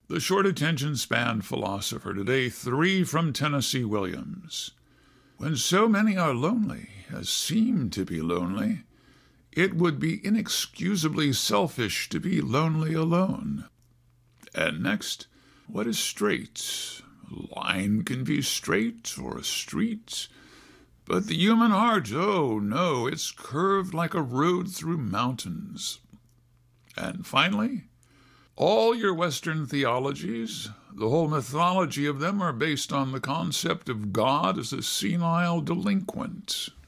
The short attention span philosopher today, 3 from Tennessee Williams. When so many are lonely, as seem to be lonely, it would be inexcusably selfish to be lonely alone. And next, what is straight? A line can be straight or a street, but the human heart, oh no, it's curved like a road through mountains. And finally, all your Western theologies, the whole mythology of them, are based on the concept of God as a senile delinquent.